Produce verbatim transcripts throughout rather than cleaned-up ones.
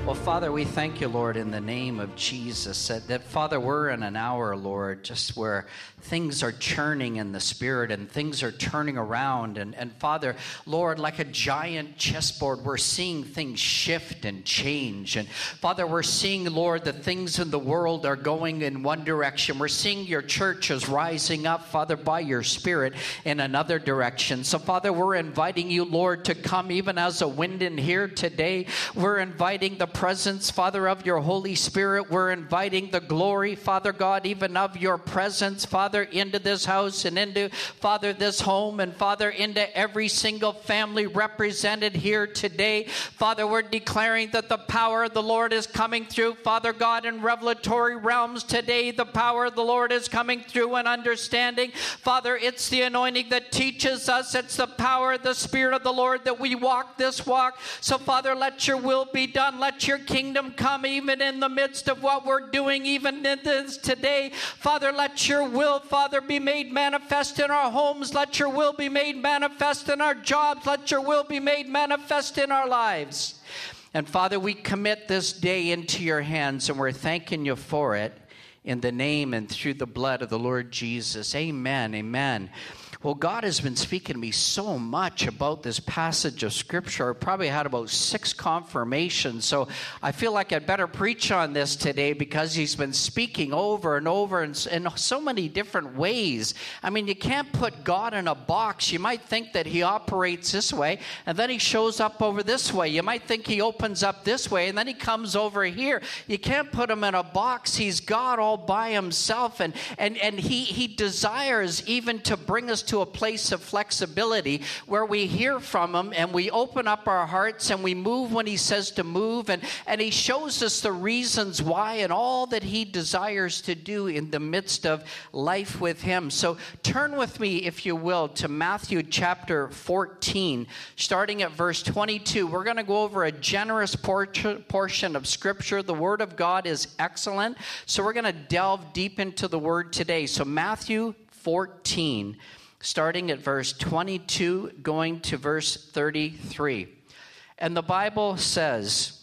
Well, Father, we thank you, Lord, in the name of Jesus, that, that, Father, we're in an hour, Lord, just where things are churning in the Spirit and things are turning around. And, and Father, Lord, like a giant chessboard, we're seeing things shift and change. And Father, we're seeing, Lord, that things in the world are going in one direction. We're seeing your church is rising up, Father, by your Spirit in another direction. So, Father, we're inviting you, Lord, to come even as a wind in here today. We're inviting the presence, Father, of your Holy Spirit. We're inviting the glory, Father God, even of your presence, Father, into this house and into, Father, this home, and Father, into every single family represented here today. Father, we're declaring that the power of the Lord is coming through, Father God, in revelatory realms today. The power of the Lord is coming through in understanding. Father, it's the anointing that teaches us. It's the power of the Spirit of the Lord that we walk this walk. So, Father, let your will be done. Let your kingdom come even in the midst of what we're doing, even in this today. Father, let your will, Father, be made manifest in our homes. Let your will be made manifest in our jobs. Let your will be made manifest in our lives. And Father, we commit this day into your hands, and we're thanking you for it in the name and through the blood of the Lord Jesus. Amen, amen. Well, God has been speaking to me so much about this passage of Scripture. I probably had about six confirmations, so I feel like I'd better preach on this today because he's been speaking over and over in, in so many different ways. I mean, you can't put God in a box. You might think that he operates this way, and then he shows up over this way. You might think he opens up this way, and then he comes over here. You can't put him in a box. He's God all by himself, and, and, and he, he desires even to bring us to a place of flexibility where we hear from him and we open up our hearts and we move when he says to move, and, and he shows us the reasons why and all that he desires to do in the midst of life with him. So turn with me, if you will, to Matthew chapter fourteen, starting at verse twenty-two. We're going to go over a generous portion of Scripture. The Word of God is excellent, so we're going to delve deep into the Word today. So Matthew fourteen, starting at verse twenty-two, going to verse thirty-three. And the Bible says,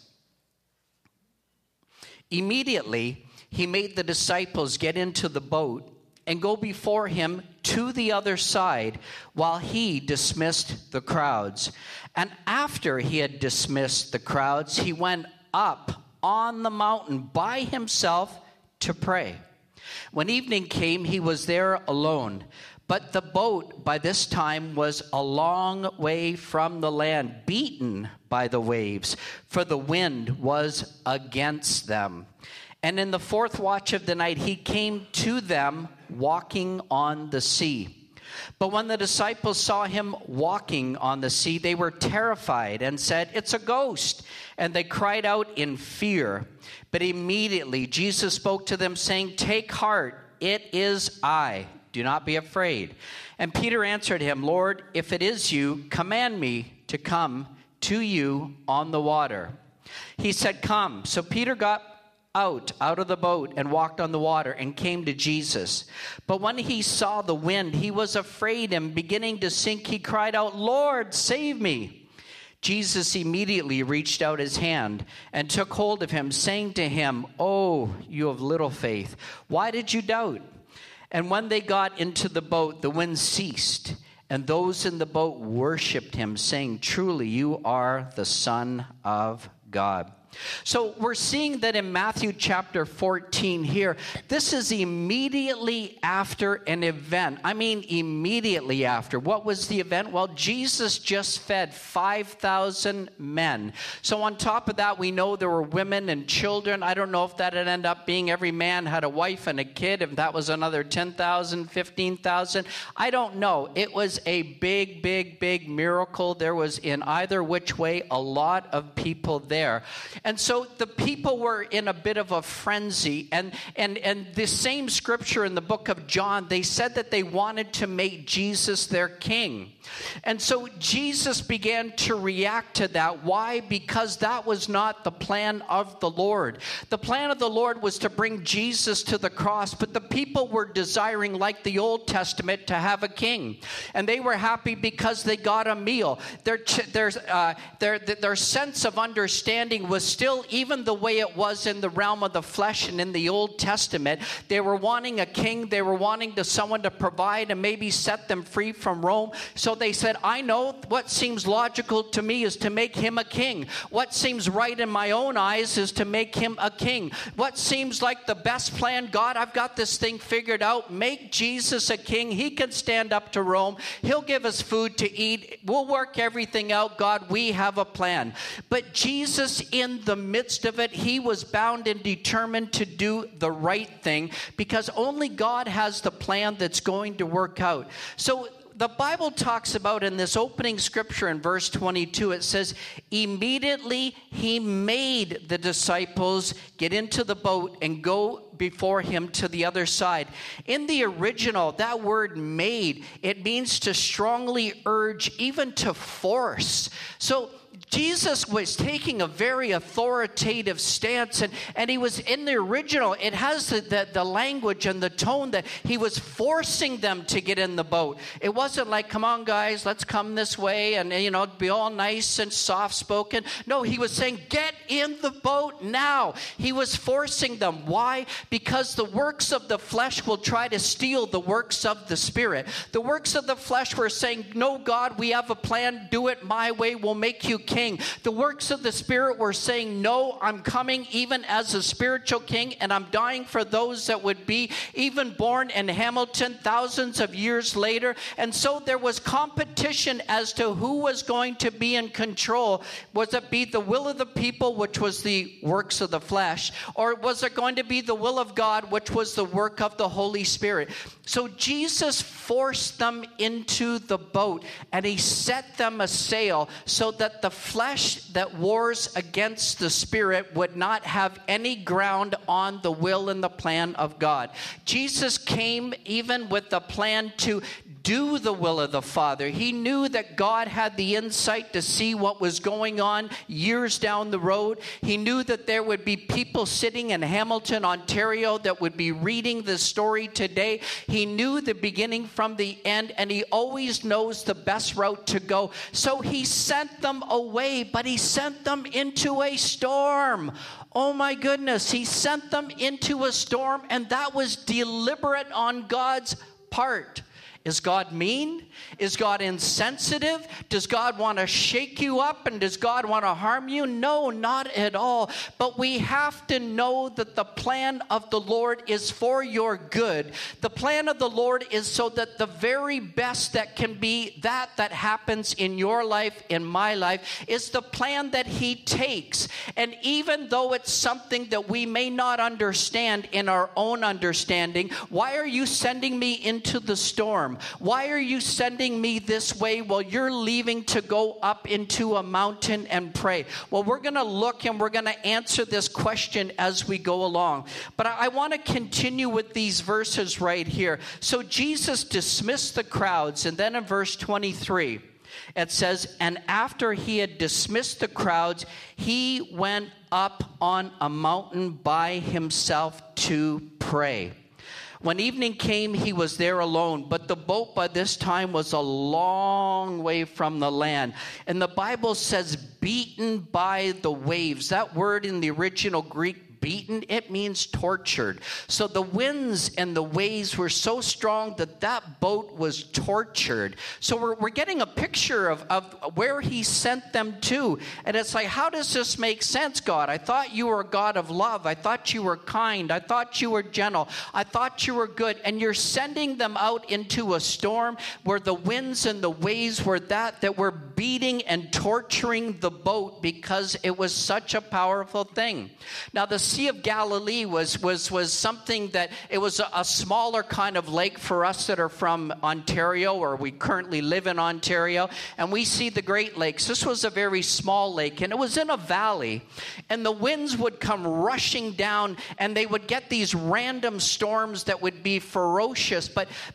immediately he made the disciples get into the boat and go before him to the other side while he dismissed the crowds. And after he had dismissed the crowds, he went up on the mountain by himself to pray. When evening came, he was there alone. But the boat by this time was a long way from the land, beaten by the waves, for the wind was against them. And in the fourth watch of the night, he came to them walking on the sea. But when the disciples saw him walking on the sea, they were terrified and said, "It's a ghost." And they cried out in fear. But immediately Jesus spoke to them, saying, "Take heart, it is I. Do not be afraid." And Peter answered him, "Lord, if it is you, command me to come to you on the water." He said, "Come." So Peter got out, out of the boat and walked on the water and came to Jesus. But when he saw the wind, he was afraid, and beginning to sink, he cried out, "Lord, save me." Jesus immediately reached out his hand and took hold of him, saying to him, "Oh, you of little faith, why did you doubt?" And when they got into the boat, the wind ceased, and those in the boat worshipped him, saying, "Truly, you are the Son of God." So we're seeing that in Matthew chapter fourteen here, this is immediately after an event. I mean, immediately after. What was the event? Well, Jesus just fed five thousand men. So on top of that, we know there were women and children. I don't know if that would end up being every man had a wife and a kid, if that was another ten thousand, fifteen thousand. I don't know. It was a big, big, big miracle. There was in either which way a lot of people there. And so the people were in a bit of a frenzy. And, and, and the same scripture in the book of John, they said that they wanted to make Jesus their king. And so Jesus began to react to that. Why? Because that was not the plan of the Lord. The plan of the Lord was to bring Jesus to the cross, but the people were desiring, like the Old Testament, to have a king. And they were happy because they got a meal. Their, their, uh, their, their sense of understanding was still, even the way it was in the realm of the flesh and in the Old Testament, they were wanting a king. They were wanting to someone to provide and maybe set them free from Rome. So they said, I know what seems logical to me is to make him a king. What seems right in my own eyes is to make him a king. What seems like the best plan, God, I've got this thing figured out. Make Jesus a king. He can stand up to Rome. He'll give us food to eat. We'll work everything out. God, we have a plan. But Jesus, in the midst of it, he was bound and determined to do the right thing, because only God has the plan that's going to work out. So the Bible talks about in this opening scripture in verse twenty-two, it says, immediately he made the disciples get into the boat and go before him to the other side. In the original, that word made, it means to strongly urge, even to force. So Jesus was taking a very authoritative stance, and, and he was in the original, it has the, the, the language and the tone that he was forcing them to get in the boat. It wasn't like, come on guys, let's come this way and, you know, be all nice and soft-spoken. No, he was saying, get in the boat now. He was forcing them. Why? Because the works of the flesh will try to steal the works of the Spirit. The works of the flesh were saying, no, God, we have a plan. Do it my way. We'll make you king. The works of the Spirit were saying, no, I'm coming even as a spiritual king, and I'm dying for those that would be even born in Hamilton thousands of years later. And so there was competition as to who was going to be in control. Was it be the will of the people, which was the works of the flesh, or was it going to be the will of God, which was the work of the Holy Spirit? So Jesus forced them into the boat, and he set them a sail so that the flesh that wars against the Spirit would not have any ground on the will and the plan of God. Jesus came even with the plan to do the will of the Father. He knew that God had the insight to see what was going on years down the road. He knew that there would be people sitting in Hamilton, Ontario that would be reading this story today. He knew the beginning from the end, and he always knows the best route to go. So he sent them away, but he sent them into a storm. Oh my goodness, he sent them into a storm, and that was deliberate on God's part. Is God mean? Is God insensitive? Does God want to shake you up, and does God want to harm you? No, not at all. But we have to know that the plan of the Lord is for your good. The plan of the Lord is so that the very best that can be that that happens in your life, in my life, is the plan that he takes. And even though it's something that we may not understand in our own understanding, why are you sending me into the storm? Why are you sending me this way while you're leaving to go up into a mountain and pray? Well, we're going to look and we're going to answer this question as we go along. But I, I want to continue with these verses right here. So Jesus dismissed the crowds, and then in verse twenty-three, it says, and after he had dismissed the crowds, he went up on a mountain by himself to pray. When evening came, he was there alone, but the boat by this time was a long way from the land. And the Bible says, beaten by the waves. That word in the original Greek, beaten, it means tortured. So the winds and the waves were so strong that that boat was tortured. So we're, we're getting a picture of, of where he sent them to. And it's like, how does this make sense, God? I thought you were a God of love. I thought you were kind. I thought you were gentle. I thought you were good. And you're sending them out into a storm where the winds and the waves were that, that were beating and torturing the boat because it was such a powerful thing. Now, the Sea of Galilee was was was something that it was a, a smaller kind of lake for us that are from Ontario, or we currently live in Ontario, and we see the Great Lakes. This was a very small lake, and it was in a valley, and the winds would come rushing down, and they would get these random storms that would be ferocious, but but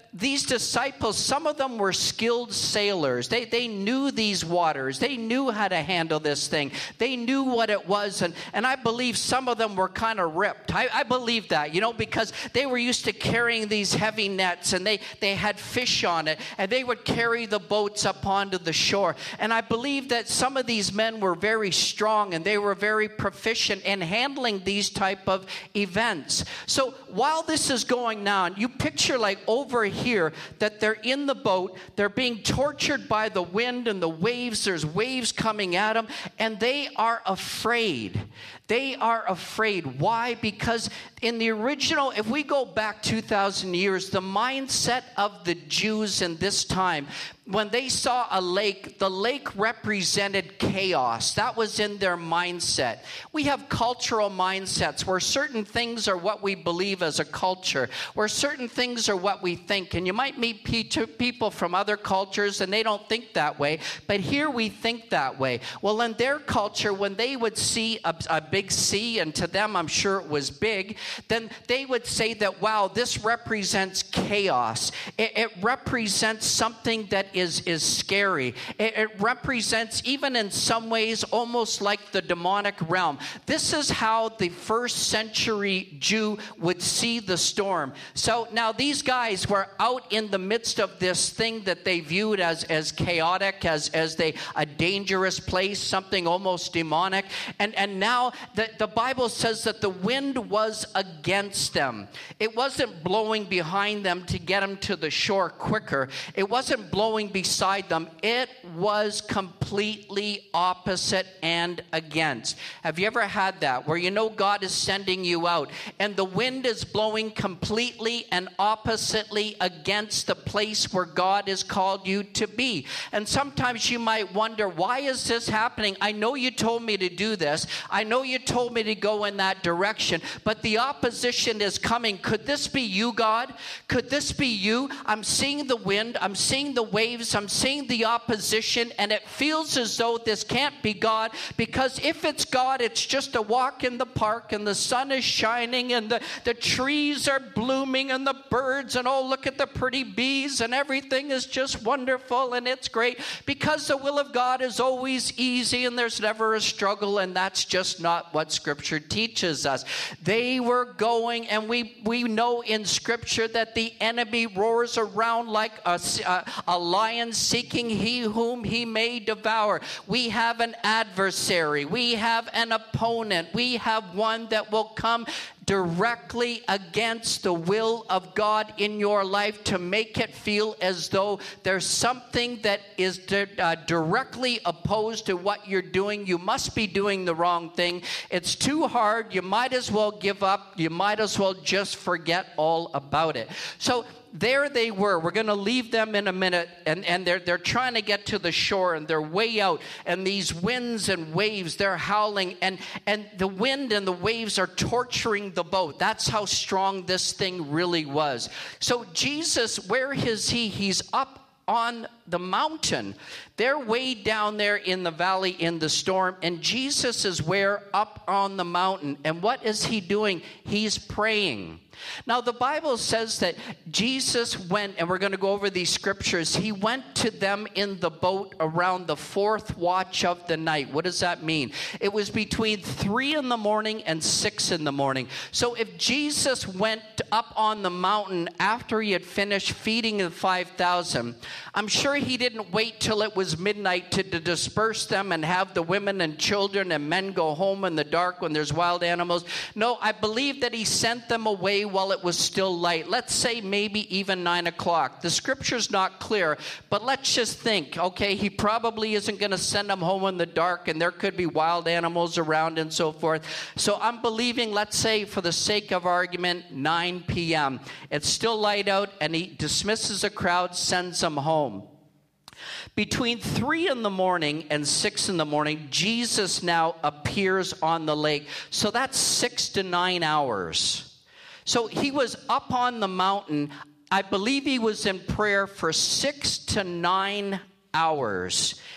these disciples, some of them were skilled sailors. They, they knew these waters. They knew how to handle this thing. They knew what it was. And, and I believe some of them were kind of ripped. I, I believe that, you know, because they were used to carrying these heavy nets, and they, they had fish on it, and they would carry the boats up onto the shore. And I believe that some of these men were very strong, and they were very proficient in handling these type of events. So while this is going on, you picture like over here that they're in the boat, they're being tortured by the wind and the waves. There's waves coming at them, and they are afraid. They are afraid. Why? Because in the original, if we go back two thousand years, the mindset of the Jews in this time, when they saw a lake, the lake represented chaos. That was in their mindset. We have cultural mindsets where certain things are what we believe as a culture, where certain things are what we think. And you might meet people from other cultures and they don't think that way, but here we think that way. Well, in their culture, when they would see a, a big sea, and to them I'm sure it was big, then they would say that, wow, this represents chaos. It, it represents something that is, is scary. It, it represents, even in some ways, almost like the demonic realm. This is how the first century Jew would see the storm. So now these guys were out in the midst of this thing that they viewed as, as chaotic, as, as they, a dangerous place, something almost demonic. And, and now the, the Bible says that the wind was against them. It wasn't blowing behind them to get them to the shore quicker. It wasn't blowing beside them. It was completely opposite and against. Have you ever had that, where you know God is sending you out and the wind is blowing completely and oppositely against the place where God has called you to be? And sometimes you might wonder, why is this happening? I know you told me to do this. I know you told me to go in that direction, but the opposition is coming. Could this be you, God? Could this be you? I'm seeing the wind. I'm seeing the waves. I'm seeing the opposition, and it feels as though this can't be God, because if it's God, it's just a walk in the park and the sun is shining and the, the trees are blooming and the birds, and oh, look at the pretty bees, and everything is just wonderful and it's great, because the will of God is always easy and there's never a struggle. And that's just not what Scripture teaches us. They were going, and we, we know in Scripture that the enemy roars around like a, a, a lion seeking he whom he may devour. We have an adversary. We have an opponent. We have one that will come directly against the will of God in your life to make it feel as though there's something that is di- uh, directly opposed to what you're doing. You must be doing the wrong thing. It's too hard. You might as well give up. You might as well just forget all about it. So there they were. We're going to leave them in a minute, and, and they're, they're trying to get to the shore, and they're way out, and these winds and waves, they're howling, and, and the wind and the waves are torturing the boat. That's how strong this thing really was. So Jesus, where is he? He's up on the mountain. They're way down there in the valley in the storm, and Jesus is where? Up on the mountain. And what is he doing? He's praying. Now, the Bible says that Jesus went, and we're going to go over these scriptures, he went to them in the boat around the fourth watch of the night. What does that mean? It was between three in the morning and six in the morning. So if Jesus went up on the mountain after he had finished feeding the five thousand, I'm sure he didn't wait till it was midnight to, to disperse them and have the women and children and men go home in the dark when there's wild animals. No, I believe that he sent them away while it was still light. Let's say maybe even nine o'clock. The scripture's not clear, but let's just think, okay, he probably isn't going to send them home in the dark, and there could be wild animals around and so forth. So I'm believing, let's say for the sake of argument, nine p.m. It's still light out, and he dismisses the crowd, sends them home. Between three in the morning and six in the morning, Jesus now appears on the lake. So that's six to nine hours. So he was up on the mountain. I believe he was in prayer for six to nine hours.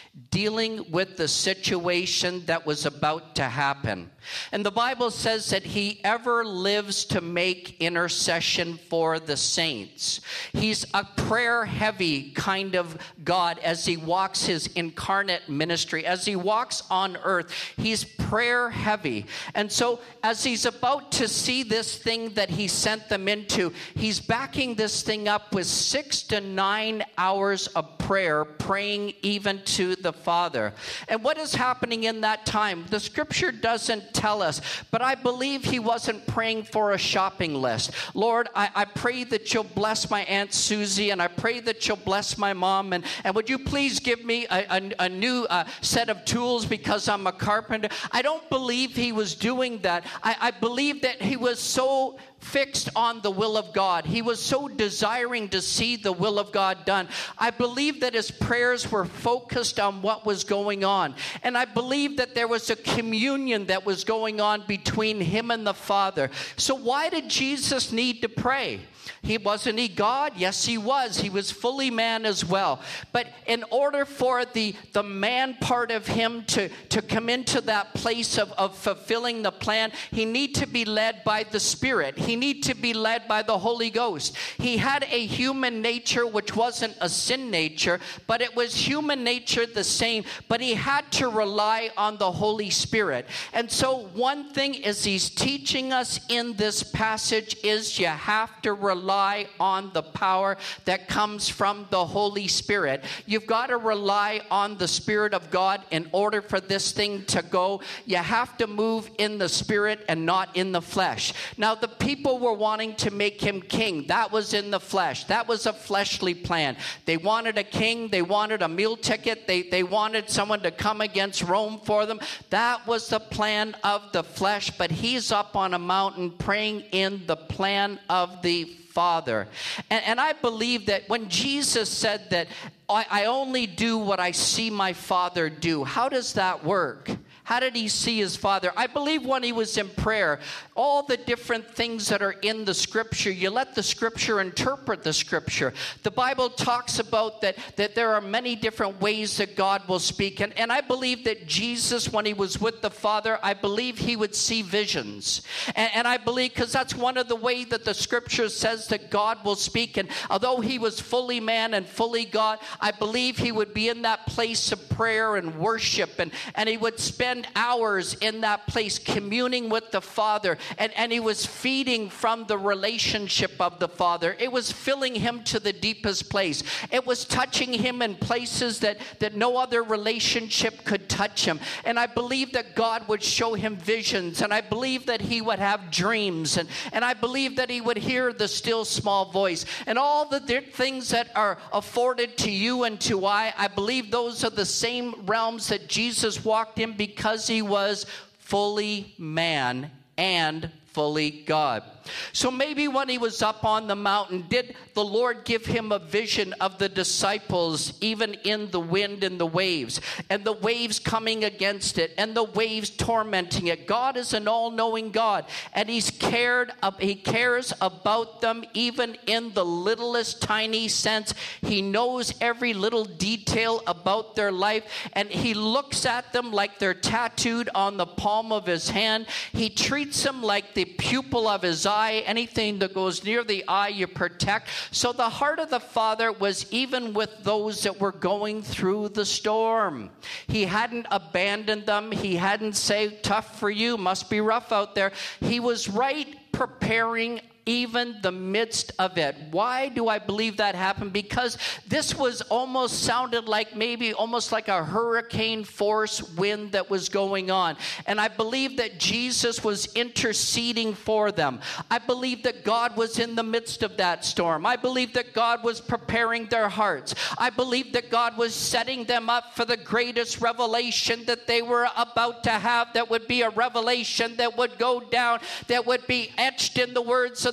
dealing with the situation that was about to happen. And the Bible says that he ever lives to make intercession for the saints. He's a prayer-heavy kind of God as he walks his incarnate ministry. As he walks on earth, he's prayer-heavy. And so as he's about to see this thing that he sent them into, he's backing this thing up with six to nine hours of prayer, praying even to the Father. And what is happening in that time? The scripture doesn't tell us, but I believe he wasn't praying for a shopping list. Lord, I, I pray that you'll bless my Aunt Susie, and I pray that you'll bless my mom, and, and would you please give me a, a, a new uh, set of tools because I'm a carpenter. I don't believe he was doing that. I, I believe that he was so fixed on the will of God. He was so desiring to see the will of God done. I believe that his prayers were focused on what was going on. And I believe that there was a communion that was going on between him and the Father. So why did Jesus need to pray? He wasn't he God? Yes, he was. He was fully man as well. But in order for the, the man part of him to, to come into that place of, of fulfilling the plan, he need to be led by the Spirit. He need to be led by the Holy Ghost. He had a human nature which wasn't a sin nature, but it was human nature the same, but he had to rely on the Holy Spirit. And so one thing is he's teaching us in this passage is you have to rely on the power that comes from the Holy Spirit. You've got to rely on the Spirit of God in order for this thing to go. You have to move in the Spirit and not in the flesh. Now, the people were wanting to make him king. That was in the flesh. That was a fleshly plan. They wanted a king. They wanted a meal ticket. They, they wanted someone to come against Rome for them. That was the plan of the flesh. But he's up on a mountain praying in the plan of the Father. And, and I believe that when Jesus said that I, I only do what I see my Father do, how does that work? How did he see his Father? I believe when he was in prayer, all the different things that are in the Scripture, you let the Scripture interpret the Scripture. The Bible talks about that, that there are many different ways that God will speak. And, and I believe that Jesus, when he was with the Father, I believe he would see visions. And, and I believe, because that's one of the ways that the Scripture says that God will speak. And although he was fully man and fully God, I believe he would be in that place of prayer and worship. And, and he would spend hours in that place communing with the Father, and, and he was feeding from the relationship of the Father. It was filling him to the deepest place. It was touching him in places that, that no other relationship could touch him. And I believe that God would show him visions, and I believe that he would have dreams, and, and I believe that he would hear the still small voice. And all the things that are afforded to you and to I, I believe those are the same realms that Jesus walked in because he was fully man and fully God. So maybe when he was up on the mountain, did the Lord give him a vision of the disciples even in the wind and the waves, and the waves coming against it, and the waves tormenting it? God is an all-knowing God, and he's cared, he cares about them even in the littlest tiny sense. He knows every little detail about their life, and he looks at them like they're tattooed on the palm of his hand. He treats them like the pupil of his eye. Anything that goes near the eye, you protect. So the heart of the Father was even with those that were going through the storm. He hadn't abandoned them. He hadn't said, tough for you, must be rough out there. He was right preparing even the midst of it. Why do I believe that happened? Because this was almost sounded like maybe almost like a hurricane force wind that was going on. And I believe that Jesus was interceding for them. I believe that God was in the midst of that storm. I believe that God was preparing their hearts. I believe that God was setting them up for the greatest revelation that they were about to have, that would be a revelation that would go down, that would be etched in the words of the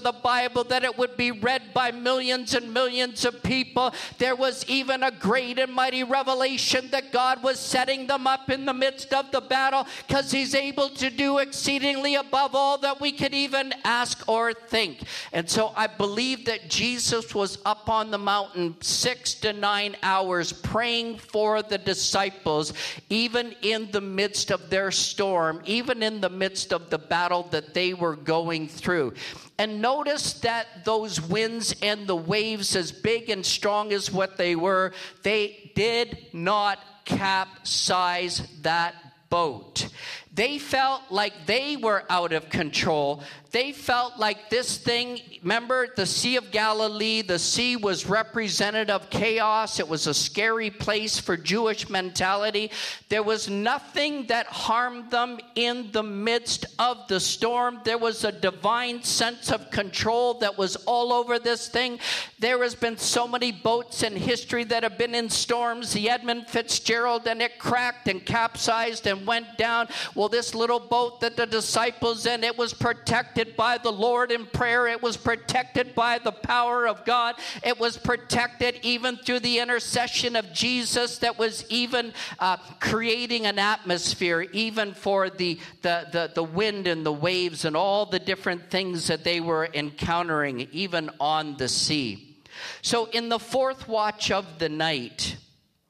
the Bible, that it would be read by millions and millions of people. There was even a great and mighty revelation that God was setting them up in the midst of the battle, because he's able to do exceedingly above all that we could even ask or think. And so I believe that Jesus was up on the mountain six to nine hours praying for the disciples, even in the midst of their storm, even in the midst of the battle that they were going through. And notice that those winds and the waves, as big and strong as what they were, they did not capsize that boat. They felt like they were out of control. They felt like this thing, remember the Sea of Galilee, the sea was representative of chaos. It was a scary place for Jewish mentality. There was nothing that harmed them in the midst of the storm. There was a divine sense of control that was all over this thing. There has been so many boats in history that have been in storms. The Edmund Fitzgerald, and it cracked and capsized and went down. Well, this little boat that the disciples in, it was protected by the Lord in prayer. It was protected by the power of God. It was protected even through the intercession of Jesus, that was even uh, creating an atmosphere even for the, the, the, the wind and the waves and all the different things that they were encountering even on the sea. So in the fourth watch of the night,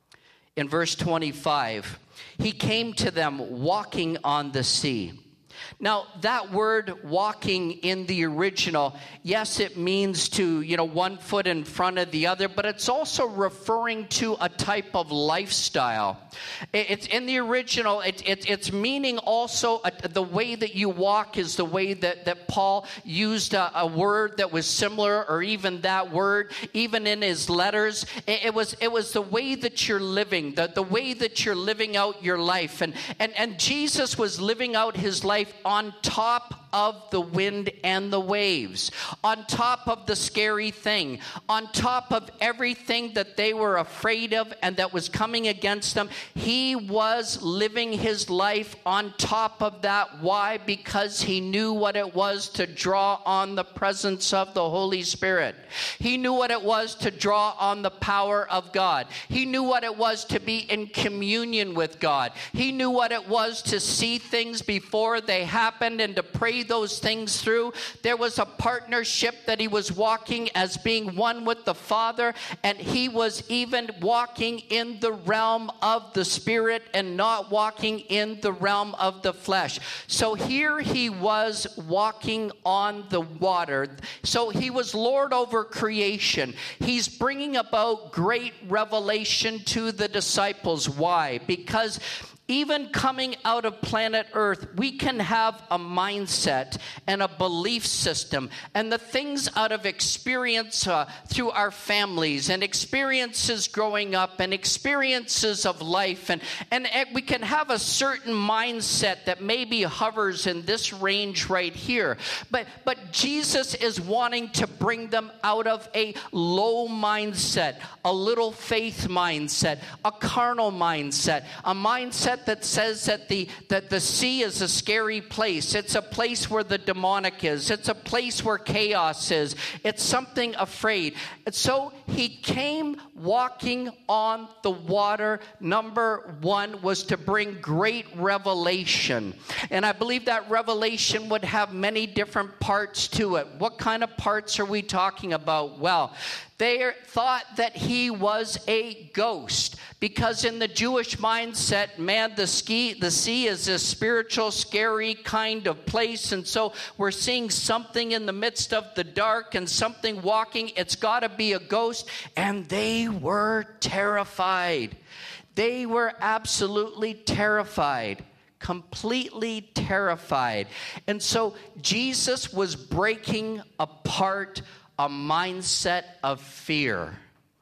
in verse twenty-five, he came to them walking on the sea. Now, that word walking in the original, yes, it means to, you know, one foot in front of the other, but it's also referring to a type of lifestyle. It's in the original, it, it, it's meaning also a, the way that you walk is the way that, that Paul used a, a word that was similar, or even that word, even in his letters. It, it was it was the way that you're living, the, the way that you're living out your life. And, and, and Jesus was living out his life on top of the wind and the waves, on top of the scary thing, on top of everything that they were afraid of and that was coming against them. He was living his life on top of that. Why? Because he knew what it was to draw on the presence of the Holy Spirit. He knew what it was to draw on the power of God. He knew what it was to be in communion with God. He knew what it was to see things before they happened and to pray those things through. There was a partnership that he was walking as being one with the Father, and he was even walking in the realm of the Spirit and not walking in the realm of the flesh. So here he was walking on the water. So he was Lord over creation. He's bringing about great revelation to the disciples. Why? Because even coming out of planet Earth, we can have a mindset and a belief system and the things out of experience uh, through our families and experiences growing up and experiences of life. And, and we can have a certain mindset that maybe hovers in this range right here. But, but Jesus is wanting to bring them out of a low mindset, a little faith mindset, a carnal mindset, a mindset that says that the that the sea is a scary place. It's a place where the demonic is. It's a place where chaos is. It's something afraid. And so he came walking on the water. Number one was to bring great revelation. And I believe that revelation would have many different parts to it. What kind of parts are we talking about? Well, they thought that he was a ghost, because in the Jewish mindset, man, the, ski, the sea is a spiritual, scary kind of place. And so we're seeing something in the midst of the dark and something walking. It's got to be a ghost. And they were terrified. They were absolutely terrified. Completely terrified. And so Jesus was breaking apart a mindset of fear.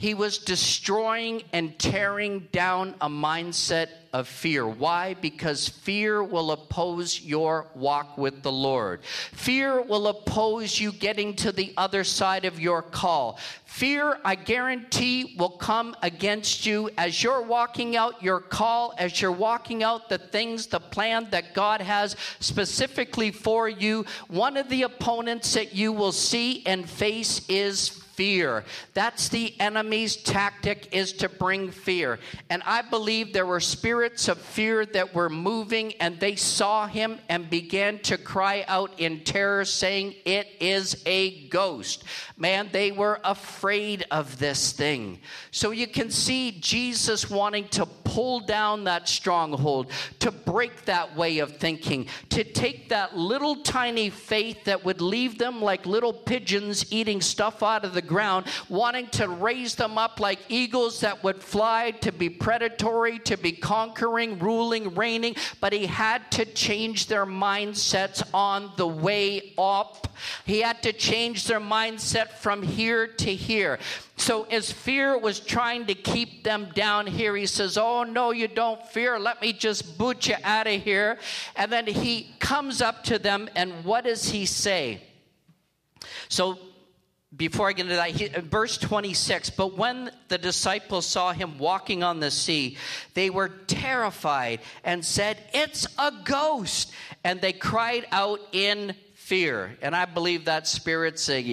He was destroying and tearing down a mindset of fear. Why? Because fear will oppose your walk with the Lord. Fear will oppose you getting to the other side of your call. Fear, I guarantee, will come against you as you're walking out your call, as you're walking out the things, the plan that God has specifically for you. One of the opponents that you will see and face is fear. That's the enemy's tactic, is to bring fear. And I believe there were spirits of fear that were moving, and they saw him and began to cry out in terror, saying, "It is a ghost." Man, they were afraid of this thing. So you can see Jesus wanting to pull down that stronghold, to break that way of thinking, to take that little tiny faith that would leave them like little pigeons eating stuff out of the ground, wanting to raise them up like eagles that would fly, to be predatory, to be conquering, ruling, reigning. But he had to change their mindsets on the way up. He had to change their mindset from here to here. So as fear was trying to keep them down here, he says, "Oh, no, you don't fear. Let me just boot you out of here." And then he comes up to them, and what does he say? So before I get into that, he, verse twenty-six, "But when the disciples saw him walking on the sea, they were terrified and said, 'It's a ghost.' And they cried out in fear." And I believe that spirit saying,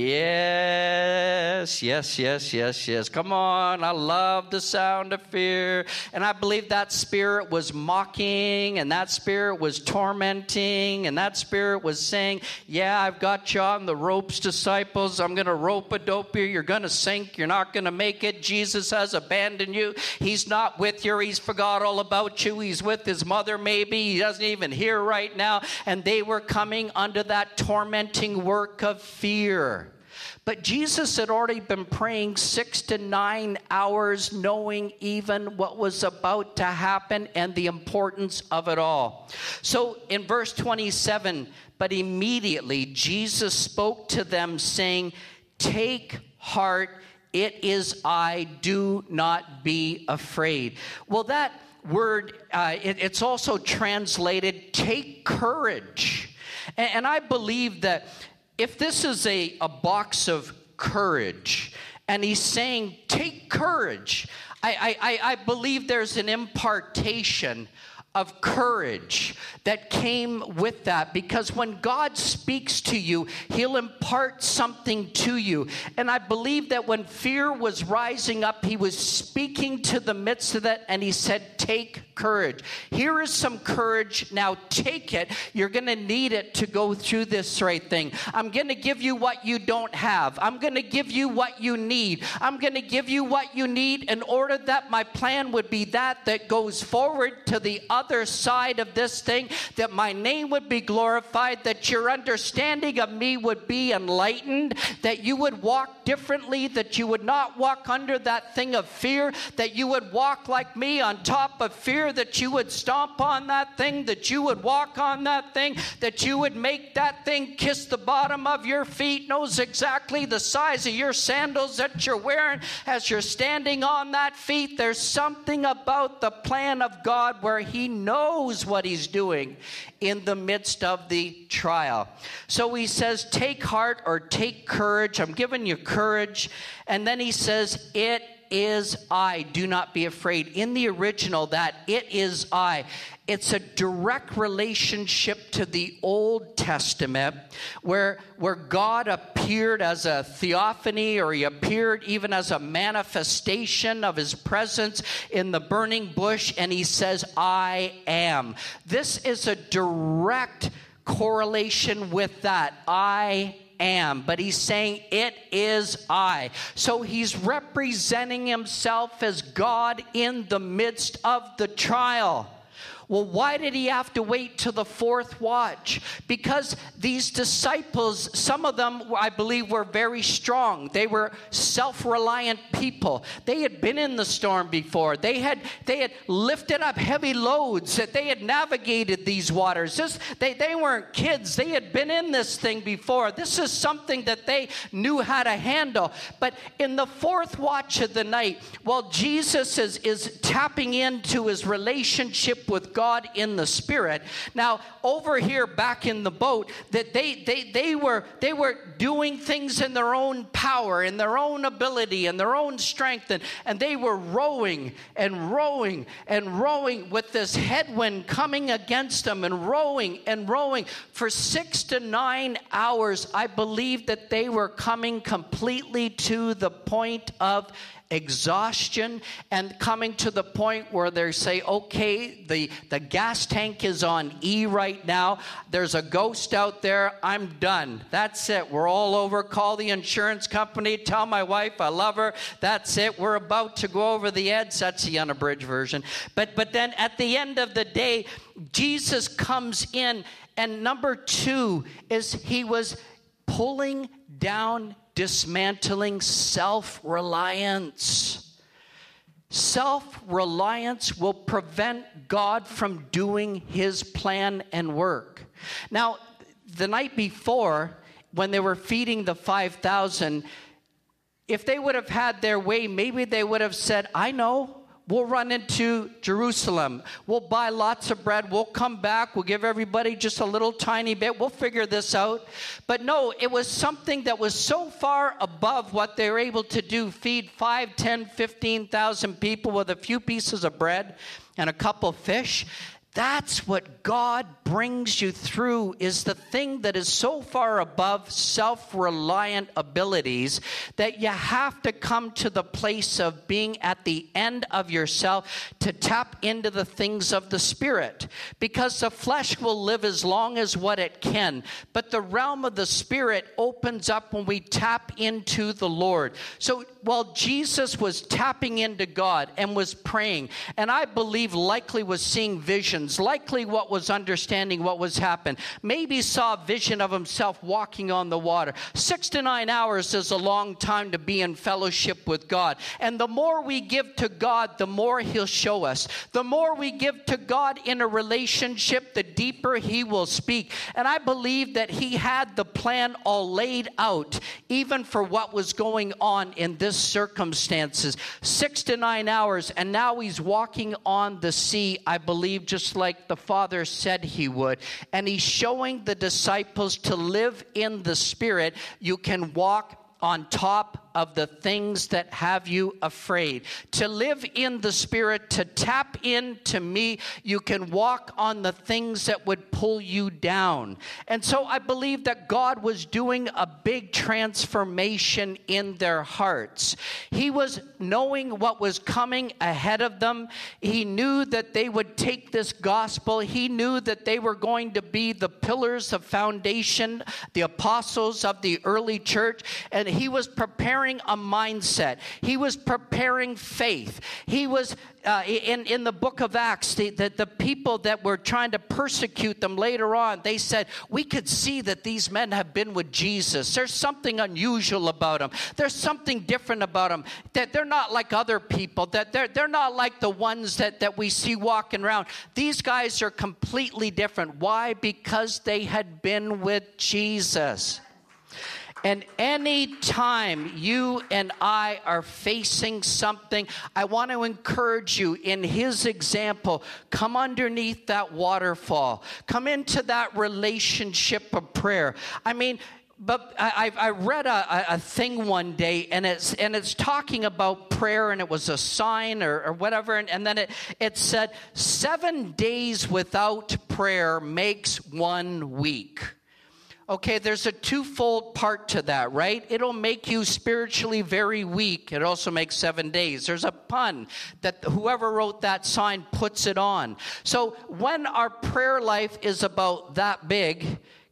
yes, yes, yes, yes, yes. Come on, I love the sound of fear. And I believe that spirit was mocking, and that spirit was tormenting, and that spirit was saying, "Yeah, I've got you on the ropes, disciples. I'm going to rope a dope you. You're going to sink. You're not going to make it. Jesus has abandoned you. He's not with you. He's forgot all about you. He's with his mother maybe. He doesn't even hear right now." And they were coming under that tormenting work of fear. But Jesus had already been praying six to nine hours, knowing even what was about to happen and the importance of it all. So in verse twenty-seven, "But immediately Jesus spoke to them, saying, 'Take heart, it is I, do not be afraid.'" Well, that word, uh, it, it's also translated, "take courage." And, and I believe that if this is a, a box of courage, and he's saying, "Take courage," I, I, I believe there's an impartation of courage that came with that, because when God speaks to you, he'll impart something to you. And I believe that when fear was rising up, he was speaking to the midst of that, and he said, "Take courage. Here is some courage. Now take it. You're going to need it to go through this right thing. I'm going to give you what you don't have. I'm going to give you what you need. I'm going to give you what you need in order that my plan would be that that goes forward to the other side of this thing, that my name would be glorified, that your understanding of me would be enlightened, that you would walk differently, that you would not walk under that thing of fear, that you would walk like me on top of fear, that you would stomp on that thing, that you would walk on that thing, that you would make that thing kiss the bottom of your feet, knows exactly the size of your sandals that you're wearing as you're standing on that feet. There's something about the plan of God where he knows what he's doing in the midst of the trial. So he says, "Take heart," or "take courage. I'm giving you courage." And then he says, "It is I. Do not be afraid." In the original, that "it is I," it's a direct relationship to the Old Testament, where, where God appeared as a theophany, or he appeared even as a manifestation of his presence in the burning bush, and he says, "I am." This is a direct correlation with that. I am. But he's saying, "It is I." So he's representing himself as God in the midst of the trial. Well, why did he have to wait till the fourth watch? Because these disciples, some of them, I believe, were very strong. They were self-reliant people. They had been in the storm before. They had they had lifted up heavy loads. That they had navigated these waters. This, they, they weren't kids. They had been in this thing before. This is something that they knew how to handle. But in the fourth watch of the night, while Jesus is, is tapping into his relationship with God in the Spirit, now over here back in the boat, that they they they were they were doing things in their own power, in their own ability, and their own strength, and, and they were rowing and rowing and rowing with this headwind coming against them, and rowing and rowing for six to nine hours. I believe that they were coming completely to the point of exhaustion, and coming to the point where they say, okay, the, the gas tank is on E right now. There's a ghost out there. I'm done. That's it. We're all over. Call the insurance company. Tell my wife I love her. That's it. We're about to go over the edge. That's the unabridged version. But, but then at the end of the day, Jesus comes in, and number two is he was pulling down, dismantling self-reliance. Self-reliance will prevent God from doing his plan and work. Now, the night before, when they were feeding the five thousand, if they would have had their way, maybe they would have said, I know. We'll run into Jerusalem. We'll buy lots of bread. We'll come back. We'll give everybody just a little tiny bit. We'll figure this out. But no, it was something that was so far above what they were able to do. Feed five, ten, fifteen thousand people with a few pieces of bread and a couple fish. That's what God brings you through, is the thing that is so far above self-reliant abilities that you have to come to the place of being at the end of yourself to tap into the things of the Spirit. Because the flesh will live as long as what it can, but the realm of the Spirit opens up when we tap into the Lord. So while Jesus was tapping into God and was praying, and I believe likely was seeing visions, likely what was understanding what was happening, maybe saw a vision of himself walking on the water. Six to nine hours is a long time to be in fellowship with God. And the more we give to God, the more he'll show us. The more we give to God in a relationship, the deeper he will speak. And I believe that he had the plan all laid out, even for what was going on in this circumstances. Six to nine hours, and now he's walking on the sea, I believe, just like the Father said he would. And he's showing the disciples to live in the Spirit. You can walk on top of the things that have you afraid. To live in the Spirit, to tap into me, you can walk on the things that would pull you down. And so I believe that God was doing a big transformation in their hearts. He was knowing what was coming ahead of them. He knew that they would take this gospel. He knew that they were going to be the pillars of foundation, the apostles of the early church, and he was preparing a mindset. He was preparing faith. He was, uh, in, in the book of Acts, the, the, the people that were trying to persecute them later on, they said, we could see that these men have been with Jesus. There's something unusual about them. There's something different about them. That they're not like other people. That they're, they're not like the ones that, that we see walking around. These guys are completely different. Why? Because they had been with Jesus. And any time you and I are facing something, I want to encourage you in his example, come underneath that waterfall. Come into that relationship of prayer. I mean, but I, I read a, a thing one day, and it's and it's talking about prayer, and it was a sign or, or whatever, and, and then it, it said, seven days without prayer makes one week. Okay, there's a twofold part to that, right? It'll make you spiritually very weak. It also makes seven days. There's a pun that whoever wrote that sign puts it on. So when our prayer life is about that big,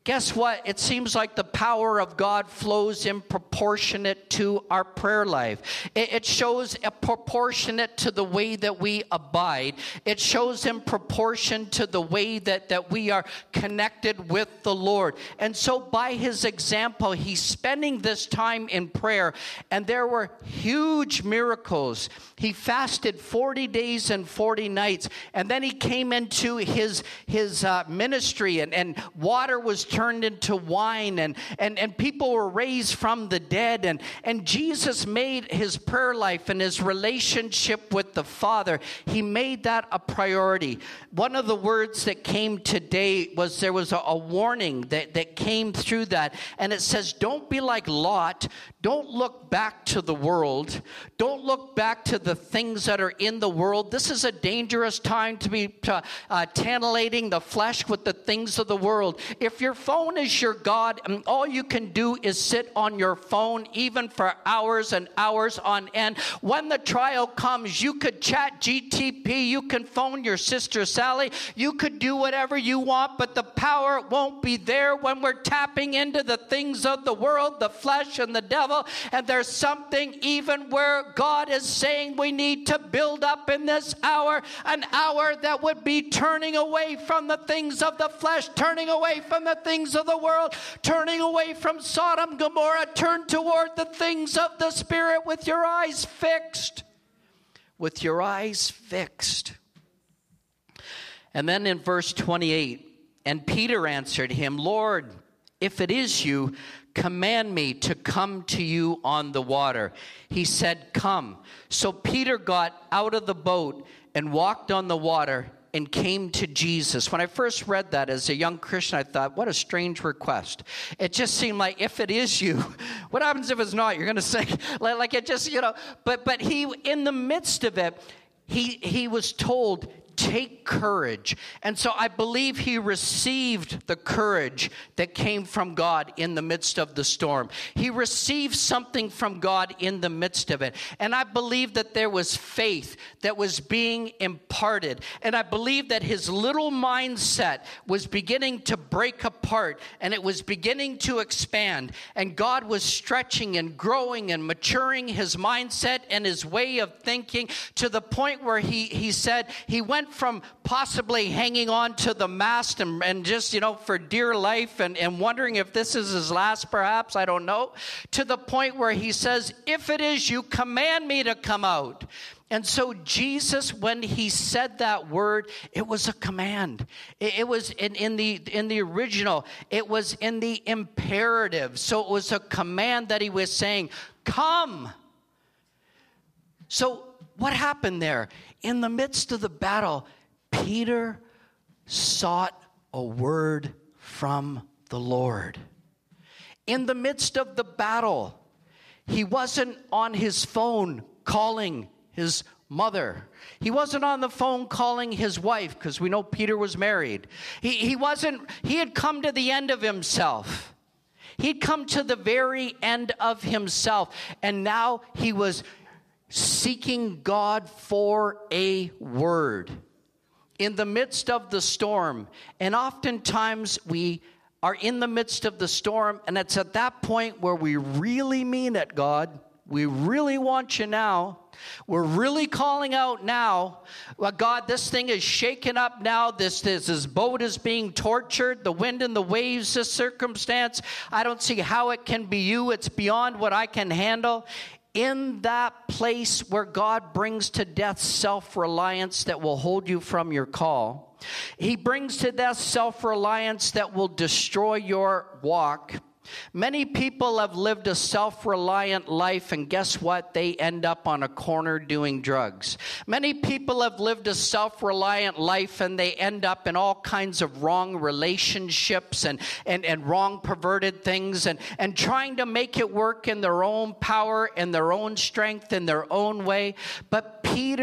guess what? It seems like the power of God flows in proportionate to our prayer life. It, it shows a proportionate to the way that we abide. It shows in proportion to the way that, that we are connected with the Lord. And so by his example, he's spending this time in prayer, and there were huge miracles. He fasted forty days and forty nights, and then he came into his his uh, ministry, and, and water was turned into wine, and, and, and people were raised from the dead, and, and Jesus made his prayer life and his relationship with the Father, he made that a priority. One of the words that came today was there was a, a warning that, that came through that, and it says, don't be like Lot. Don't look back to the world. Don't look back to the things that are in the world. This is a dangerous time to be uh, uh, titillating the flesh with the things of the world. If your phone is your God, and all you can do is sit on your phone even for hours and hours on end, when the trial comes, you could chat G T P, you can phone your sister Sally, you could do whatever you want, but the power won't be there when we're tapping into the things of the world, the flesh and the devil. And there's something even where God is saying we need to build up in this hour, an hour that would be turning away from the things of the flesh, turning away from the things of the world, turning away from Sodom, Gomorrah, turn toward the things of the Spirit with your eyes fixed. With your eyes fixed. And then in verse twenty-eight, and Peter answered him, Lord, if it is you, command me to come to you on the water. He said, come. So Peter got out of the boat and walked on the water and came to Jesus. When I first read that as a young Christian, I thought, what a strange request. It just seemed like, if it is you, what happens if it's not? You're going to say, like it just, you know, but but he, in the midst of it, he he was told, take courage. And so I believe he received the courage that came from God in the midst of the storm. He received something from God in the midst of it. And I believe that there was faith that was being imparted. And I believe that his little mindset was beginning to break apart, and it was beginning to expand. And God was stretching and growing and maturing his mindset and his way of thinking to the point where he, he said he went from possibly hanging on to the mast and, and just, you know, for dear life and, and wondering if this is his last, perhaps, I don't know, to the point where he says, if it is you, command me to come out. And so Jesus, when he said that word, it was a command. It, it was in, in the in the original, it was in the imperative. So it was a command that he was saying, come. So what happened there? In the midst of the battle, Peter sought a word from the Lord. In the midst of the battle, he wasn't on his phone calling his mother. He wasn't on the phone calling his wife, because we know Peter was married. He, he wasn't, he had come to the end of himself. He'd come to the very end of himself, and now he was seeking God for a word in the midst of the storm. And oftentimes we are in the midst of the storm, and it's at that point where we really mean it, God. We really want you now. We're really calling out now. Well, God, this thing is shaken up now. This, this, this boat is being tortured. The wind and the waves, this circumstance, I don't see how it can be you. It's beyond what I can handle. In that place where God brings to death self-reliance that will hold you from your call, he brings to death self-reliance that will destroy your walk. Many people have lived a self-reliant life, and guess what? They end up on a corner doing drugs. Many people have lived a self-reliant life, and they end up in all kinds of wrong relationships and, and, and wrong perverted things, and, and trying to make it work in their own power, in their own strength, in their own way. But Peter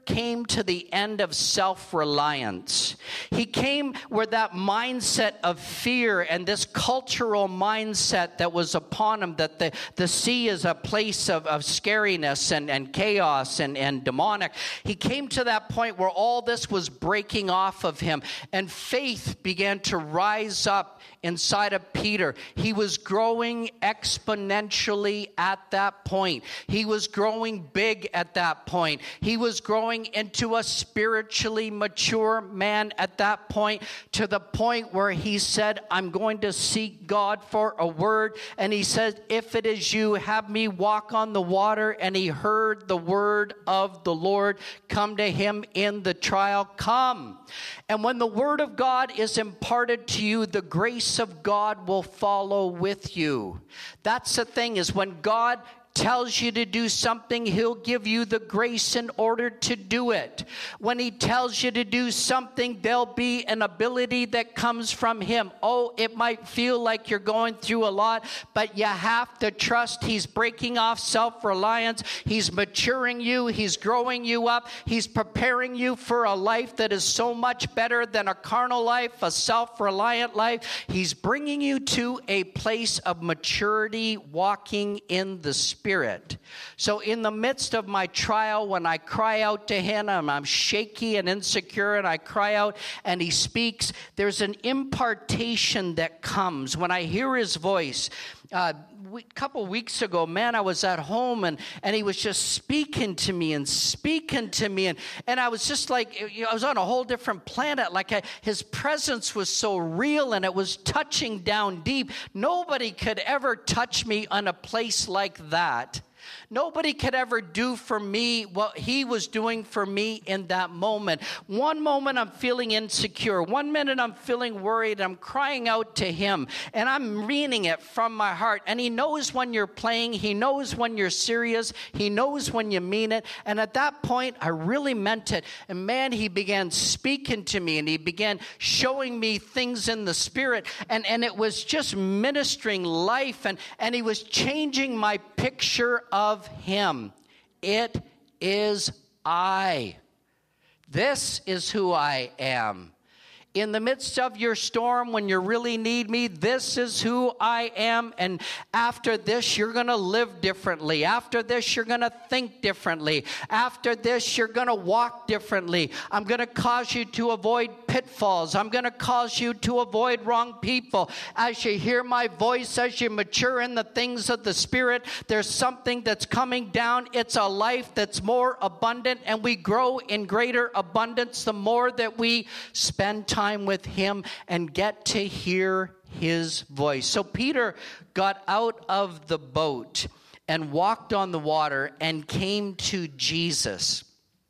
came to the end of self-reliance. He came where that mindset of fear and this cultural mindset that was upon him, that the, the sea is a place of, of scariness and, and chaos and, and demonic. He came to that point where all this was breaking off of him, and faith began to rise up inside of Peter. He was growing exponentially at that point. He was growing big at that point. He was growing into a spiritually mature man at that point, to the point where he said, I'm going to seek God for a word. And he said, if it is you, have me walk on the water. And he heard the word of the Lord come to him in the trial. Come. And when the word of God is imparted to you, the grace of God will follow with you. That's the thing, is when God tells you to do something, he'll give you the grace in order to do it. When he tells you to do something, there'll be an ability that comes from him. Oh, it might feel like you're going through a lot, but you have to trust he's breaking off self-reliance. He's maturing you. He's growing you up. He's preparing you for a life that is so much better than a carnal life, a self-reliant life. He's bringing you to a place of maturity, walking in the Spirit. Spirit. So in the midst of my trial, when I cry out to him, and I'm shaky and insecure, and I cry out and he speaks, there's an impartation that comes when I hear his voice. Uh, a couple weeks ago, man, I was at home, and, and he was just speaking to me and speaking to me. And, and I was just like, you know, I was on a whole different planet. Like I, his presence was so real, and it was touching down deep. Nobody could ever touch me on a place like that. Nobody could ever do for me what he was doing for me in that moment. One moment I'm feeling insecure. One minute I'm feeling worried. I'm crying out to him, and I'm meaning it from my heart. And he knows when you're playing. He knows when you're serious. He knows when you mean it. And at that point, I really meant it. And man, he began speaking to me, and he began showing me things in the Spirit. And, and it was just ministering life. And, and he was changing my picture of him. It is I. This is who I am. In the midst of your storm, when you really need me, this is who I am. And after this, you're going to live differently. After this, you're going to think differently. After this, you're going to walk differently. I'm going to cause you to avoid pitfalls. I'm going to cause you to avoid wrong people. As you hear my voice, as you mature in the things of the Spirit, there's something that's coming down. It's a life that's more abundant, and we grow in greater abundance the more that we spend time time with him and get to hear his voice. So Peter got out of the boat and walked on the water and came to Jesus.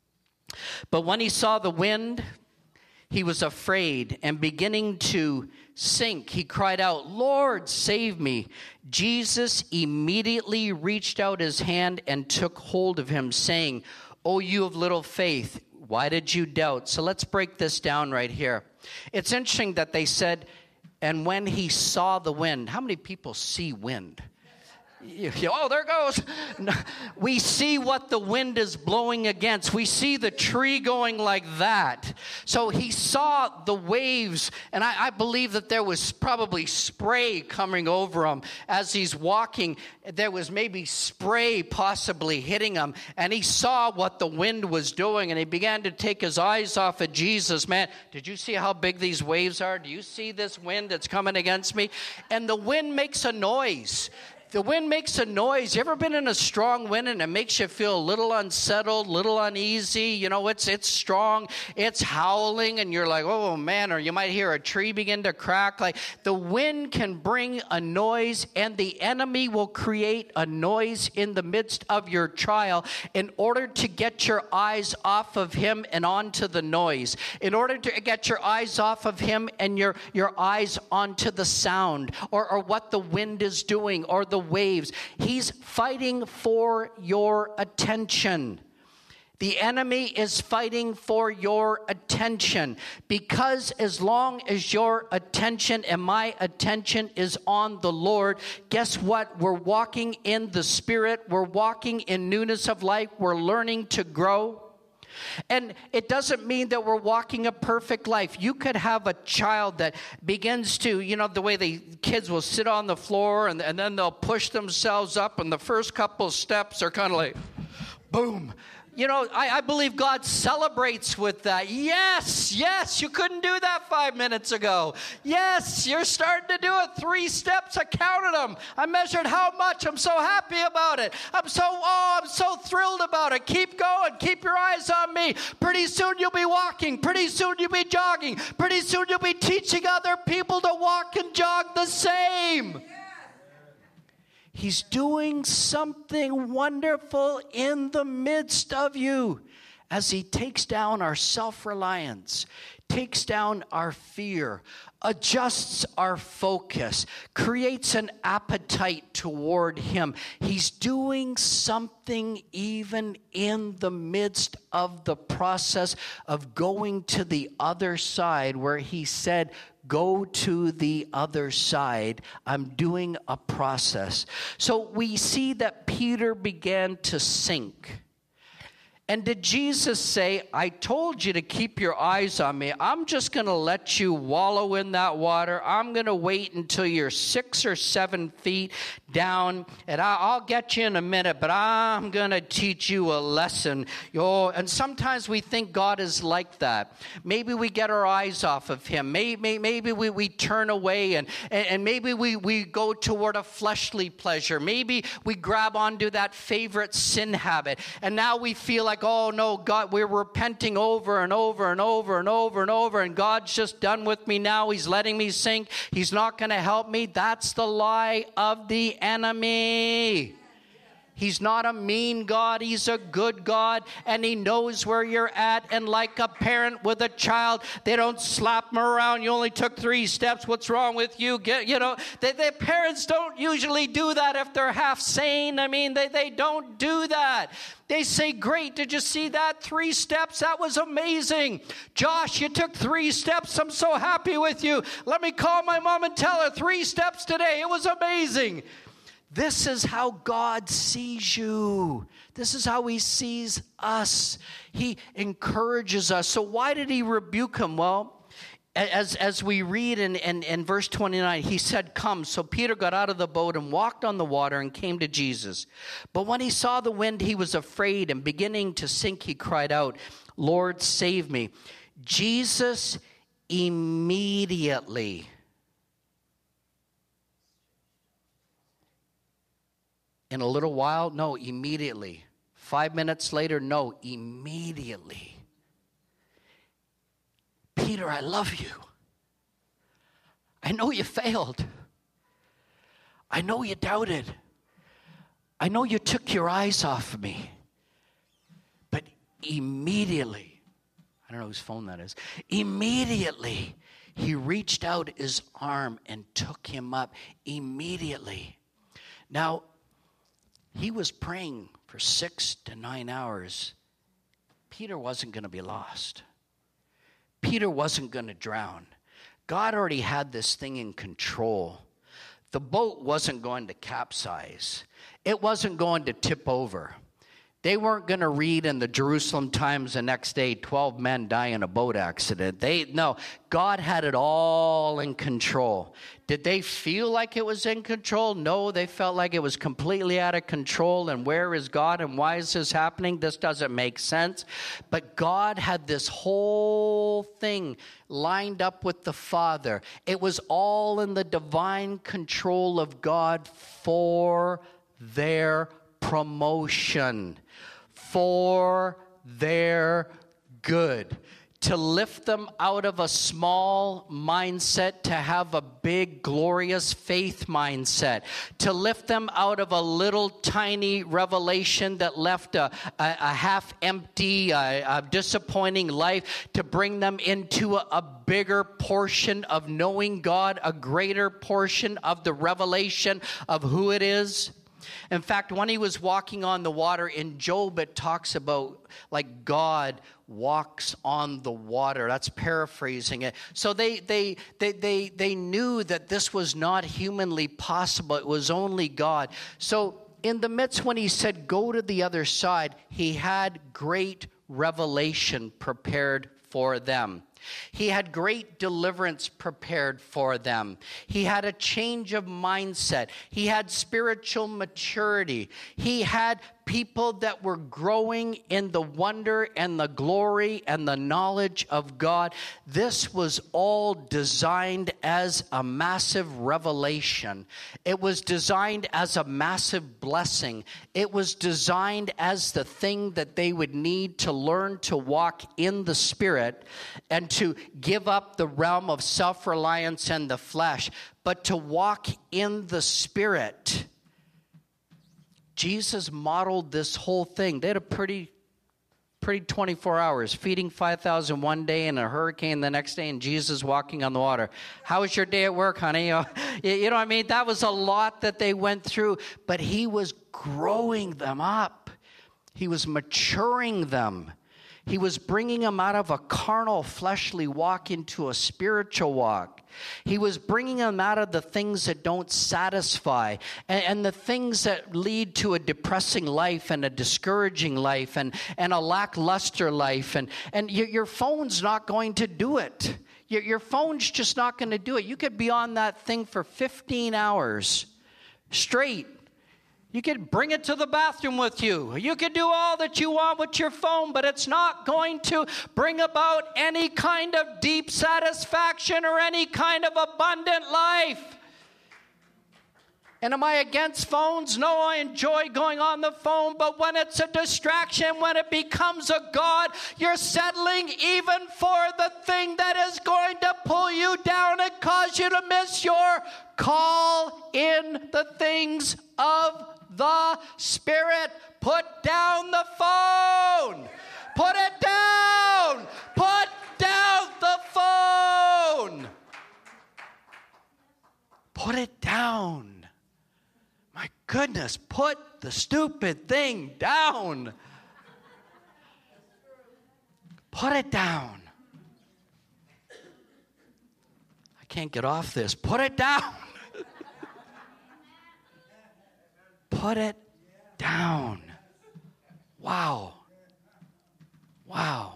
But when he saw the wind, he was afraid, and beginning to sink, he cried out, "Lord, save me." Jesus immediately reached out his hand and took hold of him, saying, "Oh, you of little faith, why did you doubt?" So let's break this down right here. It's interesting that they said, and when he saw the wind. How many people see wind? You, you, oh, there it goes. No, we see what the wind is blowing against. We see the tree going like that. So he saw the waves, and I, I believe that there was probably spray coming over him as he's walking. There was maybe spray possibly hitting him, and he saw what the wind was doing, and he began to take his eyes off of Jesus. Man, did you see how big these waves are? Do you see this wind that's coming against me? And the wind makes a noise. The wind makes a noise. You ever been in a strong wind and it makes you feel a little unsettled, a little uneasy? You know, it's it's strong, it's howling, and you're like, oh man, or you might hear a tree begin to crack. Like, the wind can bring a noise, and the enemy will create a noise in the midst of your trial in order to get your eyes off of him and onto the noise. In order to get your eyes off of him and your, your eyes onto the sound, or, or what the wind is doing, or the waves. He's fighting for your attention. The enemy is fighting for your attention, because as long as your attention and my attention is on the Lord, guess what? We're walking in the Spirit. We're walking in newness of life. We're learning to grow. And it doesn't mean that we're walking a perfect life. You could have a child that begins to, you know, the way the kids will sit on the floor and, and then they'll push themselves up, and the first couple of steps are kind of like, boom. You know, I, I believe God celebrates with that. Yes, yes, you couldn't do that five minutes ago. Yes, you're starting to do it. Three steps, I counted them. I measured how much. I'm so happy about it. I'm so, oh, I'm so thrilled about it. Keep going. Keep your eyes on me. Pretty soon you'll be walking. Pretty soon you'll be jogging. Pretty soon you'll be teaching other people to walk and jog the same. He's doing something wonderful in the midst of you as he takes down our self-reliance, takes down our fear, adjusts our focus, creates an appetite toward him. He's doing something even in the midst of the process of going to the other side, where he said, go to the other side. I'm doing a process. So we see that Peter began to sink. And did Jesus say, I told you to keep your eyes on me. I'm just going to let you wallow in that water. I'm going to wait until you're six or seven feet down. And I'll get you in a minute, but I'm going to teach you a lesson. Yo, and sometimes we think God is like that. Maybe we get our eyes off of him. Maybe, maybe we, we turn away, and, and maybe we, we go toward a fleshly pleasure. Maybe we grab onto that favorite sin habit. And now we feel like, oh no, God, we're repenting over and over and over and over and over, and God's just done with me now. He's letting me sink. He's not going to help me. That's the lie of the enemy. He's not a mean God. He's a good God, and he knows where you're at. And like a parent with a child, they don't slap them around. You only took three steps. What's wrong with you? Get, you know, they, they, parents don't usually do that if they're half sane. I mean, they, they don't do that. They say, great, did you see that? Three steps, that was amazing. Josh, you took three steps. I'm so happy with you. Let me call my mom and tell her three steps today. It was amazing. This is how God sees you. This is how he sees us. He encourages us. So why did he rebuke him? Well, as, as we read in, in, in verse twenty-nine, he said, come. So Peter got out of the boat and walked on the water and came to Jesus. But when he saw the wind, he was afraid, and beginning to sink, he cried out, Lord, save me. Jesus immediately... In a little while? No, immediately. Five minutes later? No, immediately. Peter, I love you. I know you failed. I know you doubted. I know you took your eyes off of me. But immediately, I don't know whose phone that is, immediately, he reached out his arm and took him up. Immediately. Now, he was praying for six to nine hours. Peter wasn't going to be lost. Peter wasn't going to drown. God already had this thing in control. The boat wasn't going to capsize. It wasn't going to tip over. They weren't going to read in the Jerusalem Times the next day, twelve men die in a boat accident. They no, God had it all in control. Did they feel like it was in control? No, they felt like it was completely out of control. And where is God, and why is this happening? This doesn't make sense. But God had this whole thing lined up with the Father. It was all in the divine control of God for their promotion, for their good, to lift them out of a small mindset to have a big, glorious faith mindset, to lift them out of a little tiny revelation that left a, a, a half-empty, a, a disappointing life, to bring them into a, a bigger portion of knowing God, a greater portion of the revelation of who it is. In fact, when he was walking on the water in Job, it talks about like God walks on the water. That's paraphrasing it. So they they they they they knew that this was not humanly possible. It was only God. So in the midst when he said, go to the other side, he had great revelation prepared for them. He had great deliverance prepared for them. He had a change of mindset. He had spiritual maturity. He had people that were growing in the wonder and the glory and the knowledge of God. This was all designed as a massive revelation. It was designed as a massive blessing. It was designed as the thing that they would need to learn to walk in the Spirit and to give up the realm of self-reliance and the flesh, but to walk in the Spirit. Jesus modeled this whole thing. They had a pretty, pretty twenty-four hours, feeding five thousand one day and a hurricane the next day, and Jesus walking on the water. How was your day at work, honey? You know, you know what I mean? That was a lot that they went through, but he was growing them up. He was maturing them. He was bringing them out of a carnal, fleshly walk into a spiritual walk. He was bringing them out of the things that don't satisfy and, and the things that lead to a depressing life and a discouraging life and, and a lackluster life. And, and your, your phone's not going to do it. Your, your phone's just not going to do it. You could be on that thing for fifteen hours straight. You could bring it to the bathroom with you. You could do all that you want with your phone, but it's not going to bring about any kind of deep satisfaction or any kind of abundant life. And am I against phones? No, I enjoy going on the phone, but when it's a distraction, when it becomes a god, you're settling even for the thing that is going to pull you down and cause you to miss your call in the things of the Spirit. Put down the phone. Put it down. Put down the phone. Put it down. My goodness, put the stupid thing down. Put it down. I can't get off this. Put it down. Put it down. Wow. Wow.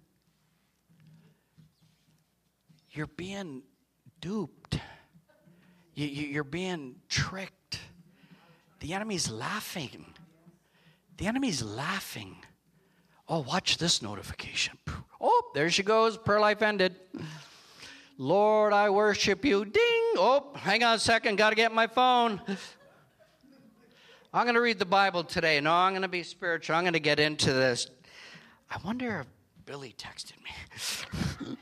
You're being duped. You, you, you're being tricked. The enemy's laughing. The enemy's laughing. Oh, watch this notification. Oh, there she goes. Prayer life ended. Lord, I worship you. Ding. Oh, hang on a second. Got to get my phone. I'm going to read the Bible today. No, I'm going to be spiritual. I'm going to get into this. I wonder if Billy texted me.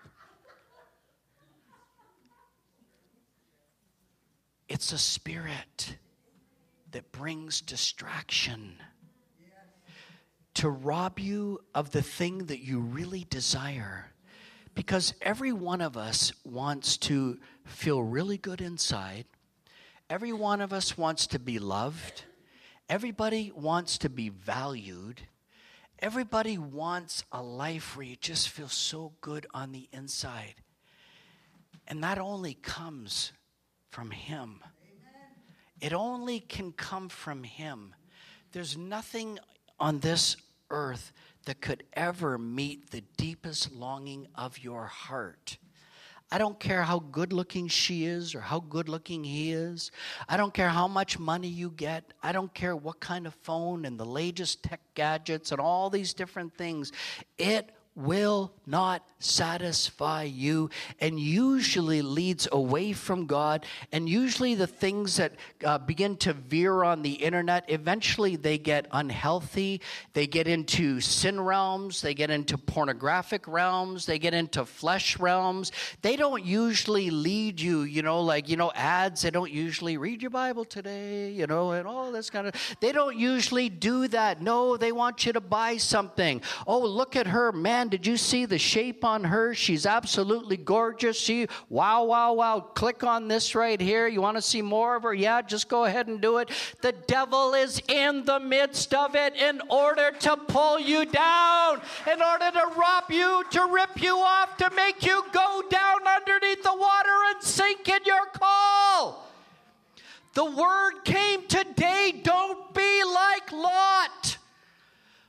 It's a spirit that brings distraction to rob you of the thing that you really desire. Because every one of us wants to feel really good inside. Every one of us wants to be loved. Everybody wants to be valued. Everybody wants a life where you just feel so good on the inside. And that only comes from Him. It only can come from Him. There's nothing on this earth that could ever meet the deepest longing of your heart. I don't care how good-looking she is or how good-looking he is. I don't care how much money you get. I don't care what kind of phone and the latest tech gadgets and all these different things. It will not satisfy you and usually leads away from God. And usually the things that uh, begin to veer on the internet, eventually they get unhealthy. They get into sin realms. They get into pornographic realms. They get into flesh realms. They don't usually lead you, you know, like, you know, ads. They don't usually read your Bible today, you know, and all this kind of, they don't usually do that. No, they want you to buy something. Oh, look at her, man. Did you see the shape on her? She's absolutely gorgeous. She, wow, wow, wow. Click on this right here. You want to see more of her? Yeah, just go ahead and do it. The devil is in the midst of it in order to pull you down, in order to rob you, to rip you off, to make you go down underneath the water and sink in your call. The word came today. Don't be like Lot.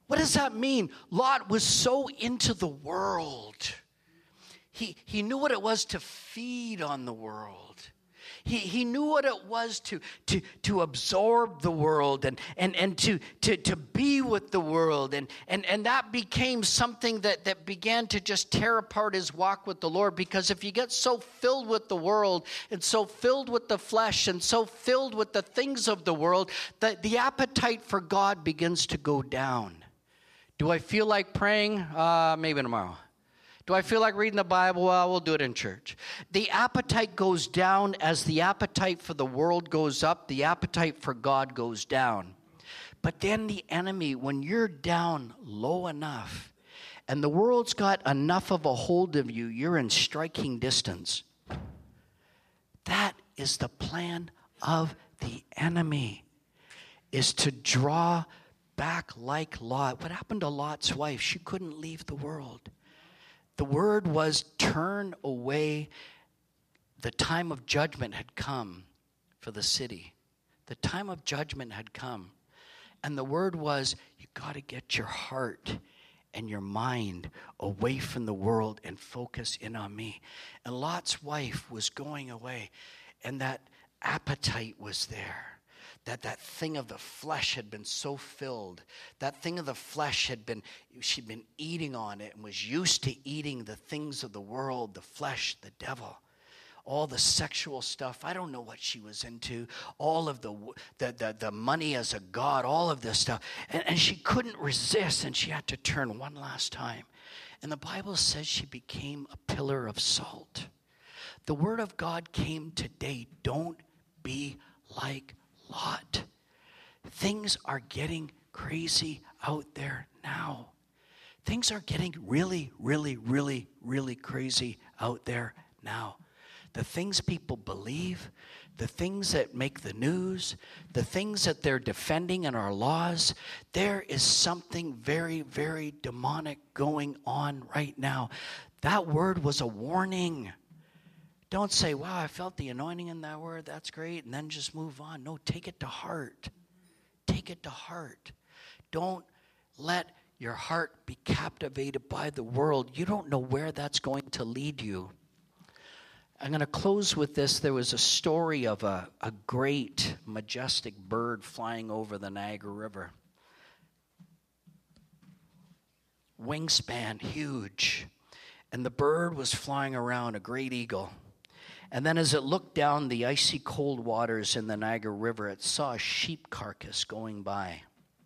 What does that mean? Lot was so into the world. He, he knew what it was to feed on the world. He, he knew what it was to, to, to absorb the world and, and, and to, to, to be with the world. And, and, and that became something that, that began to just tear apart his walk with the Lord. Because if you get so filled with the world and so filled with the flesh and so filled with the things of the world, that the appetite for God begins to go down. Do I feel like praying? Uh, maybe tomorrow. Do I feel like reading the Bible? Well, we'll do it in church. The appetite goes down as the appetite for the world goes up. The appetite for God goes down. But then the enemy, when you're down low enough and the world's got enough of a hold of you, you're in striking distance. That is the plan of the enemy, is to draw back like Lot. What happened to Lot's wife? She couldn't leave the world. The word was turn away. The time of judgment had come for the city. The time of judgment had come. And the word was, you got to get your heart and your mind away from the world and focus in on me. And Lot's wife was going away, and that appetite was there. That that thing of the flesh had been so filled. That thing of the flesh had been, she'd been eating on it and was used to eating the things of the world, the flesh, the devil. All the sexual stuff. I don't know what she was into. All of the the the, the money as a god, all of this stuff. And, and she couldn't resist, and she had to turn one last time. And the Bible says she became a pillar of salt. The word of God came today. Don't be like Lot. Things are getting crazy out there now. Things are getting really, really, really, really crazy out there now. The things people believe, the things that make the news, the things that they're defending in our laws, there is something very, very demonic going on right now. That word was a warning. Don't say, wow, I felt the anointing in that word. That's great. And then just move on. No, take it to heart. Take it to heart. Don't let your heart be captivated by the world. You don't know where that's going to lead you. I'm going to close with this. There was a story of a, a great, majestic bird flying over the Niagara River. Wingspan, huge. And the bird was flying around, a great eagle. And then as it looked down the icy cold waters in the Niagara River, it saw a sheep carcass going by.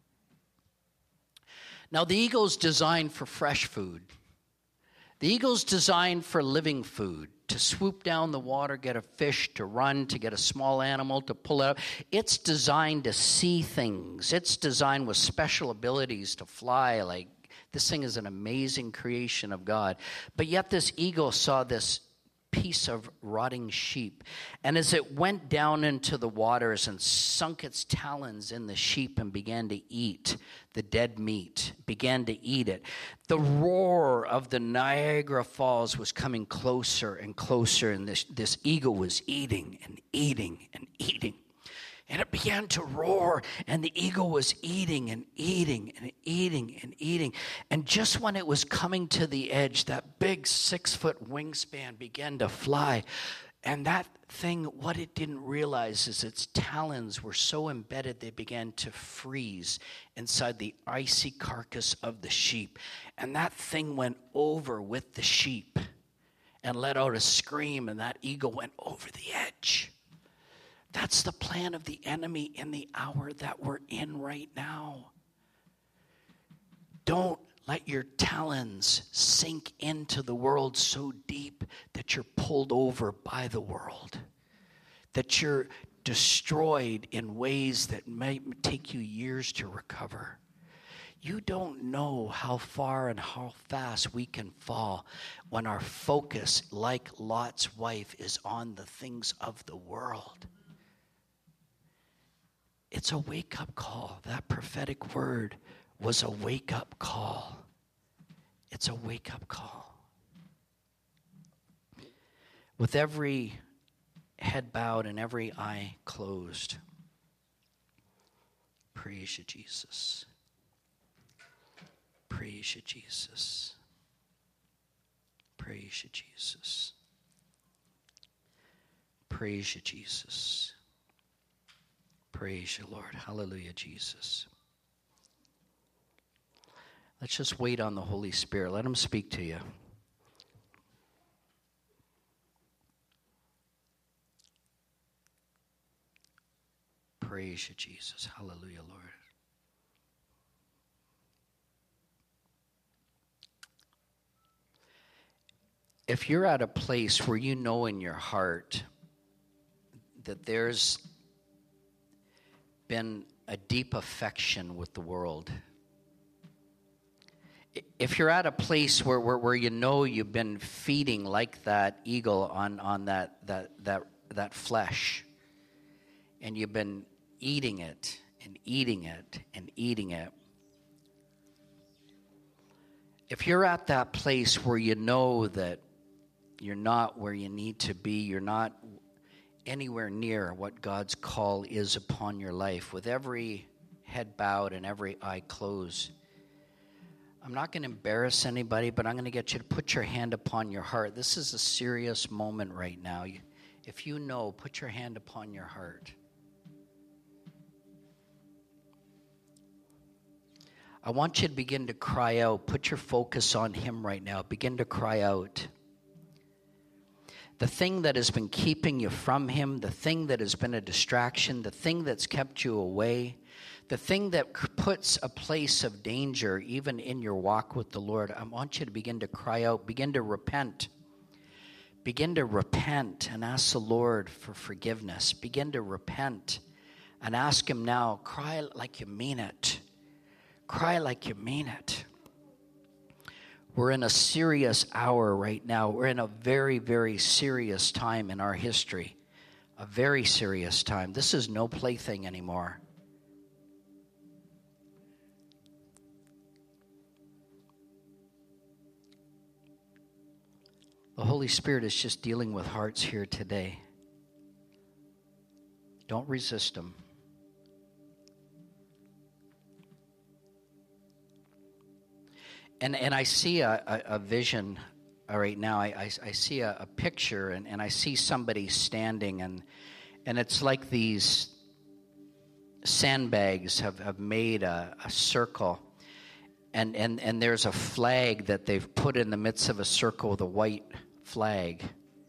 Now, the eagle's designed for fresh food. The eagle's designed for living food, to swoop down the water, get a fish, to run, to get a small animal, to pull it up. It's designed to see things. It's designed with special abilities to fly. Like, this thing is an amazing creation of God. But yet this eagle saw this piece of rotting sheep. And as it went down into the waters and sunk its talons in the sheep and began to eat the dead meat, began to eat it, the roar of the Niagara Falls was coming closer and closer, and this, this eagle was eating and eating and eating. And it began to roar, and the eagle was eating and eating and eating and eating. And just when it was coming to the edge, that big six-foot wingspan began to fly. And that thing, what it didn't realize is its talons were so embedded they began to freeze inside the icy carcass of the sheep. And that thing went over with the sheep and let out a scream, and that eagle went over the edge. That's the plan of the enemy in the hour that we're in right now. Don't let your talons sink into the world so deep that you're pulled over by the world, that you're destroyed in ways that may take you years to recover. You don't know how far and how fast we can fall when our focus, like Lot's wife, is on the things of the world. It's a wake-up call. That prophetic word was a wake-up call. It's a wake-up call. With every head bowed and every eye closed, praise you, Jesus. Praise you, Jesus. Praise you, Jesus. Praise you, Jesus. Praise you, Lord. Hallelujah, Jesus. Let's just wait on the Holy Spirit. Let him speak to you. Praise you, Jesus. Hallelujah, Lord. If you're at a place where you know in your heart that there's been a deep affection with the world, if you're at a place where, where, where you know you've been feeding like that eagle on, on that, that, that, that flesh, and you've been eating it and eating it and eating it, if you're at that place where you know that you're not where you need to be, you're not anywhere near what God's call is upon your life, with every head bowed and every eye closed, I'm not going to embarrass anybody, but I'm going to get you to put your hand upon your heart. This is a serious moment right now. If you know, put your hand upon your heart. I want you to begin to cry out. Put your focus on him right now. Begin to cry out. The thing that has been keeping you from him, the thing that has been a distraction, the thing that's kept you away, the thing that puts a place of danger even in your walk with the Lord, I want you to begin to cry out. Begin to repent. Begin to repent and ask the Lord for forgiveness. Begin to repent and ask him now. Cry like you mean it. Cry like you mean it. We're in a serious hour right now. We're in a very, very serious time in our history. A very serious time. This is no plaything anymore. The Holy Spirit is just dealing with hearts here today. Don't resist him. And and I see a, a, a vision right now. I, I, I see a, a picture, and, and I see somebody standing, and and it's like these sandbags have, have made a, a circle, and, and, and there's a flag that they've put in the midst of a circle with a white flag.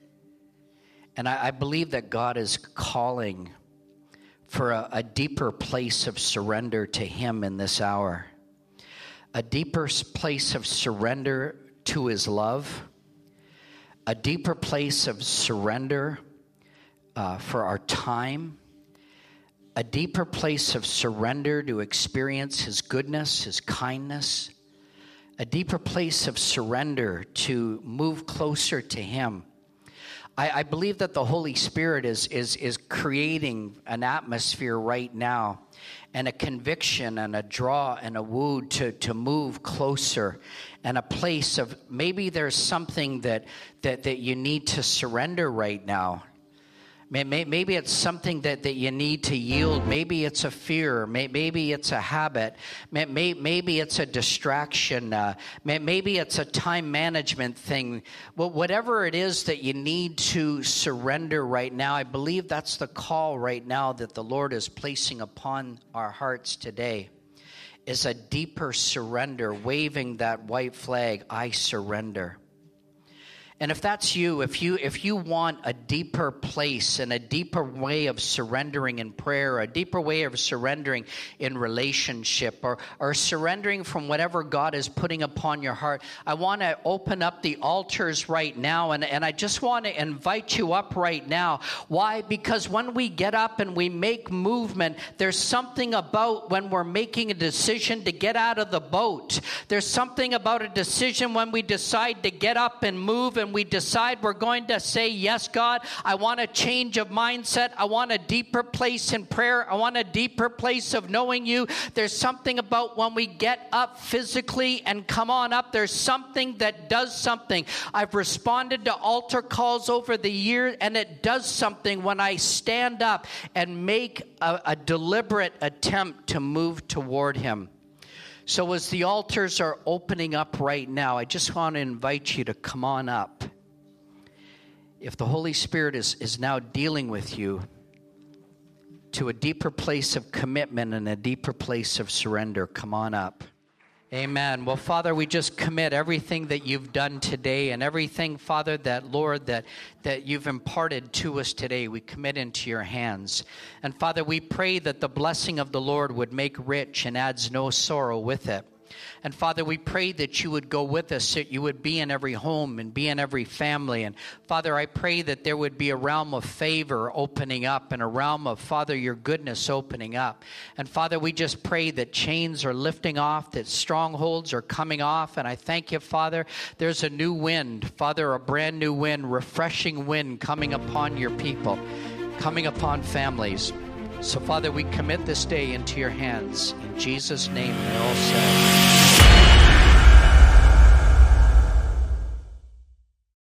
And I, I believe that God is calling for a, a deeper place of surrender to him in this hour. A deeper place of surrender to his love. A deeper place of surrender uh, for our time. A deeper place of surrender to experience his goodness, his kindness. A deeper place of surrender to move closer to him. I, I believe that the Holy Spirit is, is, is creating an atmosphere right now, and a conviction and a draw and a woo to, to move closer, and a place of maybe there's something that, that, that you need to surrender right now. Maybe it's something that, that you need to yield. Maybe it's a fear. Maybe it's a habit. Maybe it's a distraction. Uh, maybe it's a time management thing. Well, whatever it is that you need to surrender right now, I believe that's the call right now that the Lord is placing upon our hearts today, is a deeper surrender, waving that white flag, I surrender. And if that's you, if you if you want a deeper place and a deeper way of surrendering in prayer, a deeper way of surrendering in relationship, or, or surrendering from whatever God is putting upon your heart, I want to open up the altars right now, and, and I just want to invite you up right now. Why? Because when we get up and we make movement, there's something about when we're making a decision to get out of the boat. There's something about a decision when we decide to get up and move, and we decide we're going to say, yes, God, I want a change of mindset. I want a deeper place in prayer. I want a deeper place of knowing you. There's something about when we get up physically and come on up, there's something that does something. I've responded to altar calls over the year, and it does something when I stand up and make a, a deliberate attempt to move toward him. So as the altars are opening up right now, I just want to invite you to come on up. If the Holy Spirit is, is now dealing with you to a deeper place of commitment and a deeper place of surrender, come on up. Amen. Well, Father, we just commit everything that you've done today and everything, Father, that, Lord, that, that you've imparted to us today, we commit into your hands. And, Father, we pray that the blessing of the Lord would make rich and adds no sorrow with it. And Father, we pray that you would go with us, that you would be in every home and be in every family. And Father, I pray that there would be a realm of favor opening up and a realm of, Father, your goodness opening up. And Father, we just pray that chains are lifting off, that strongholds are coming off. And I thank you, Father, there's a new wind, Father, a brand new wind, refreshing wind coming upon your people, coming upon families. So, Father, we commit this day into your hands. In Jesus' name, we all say.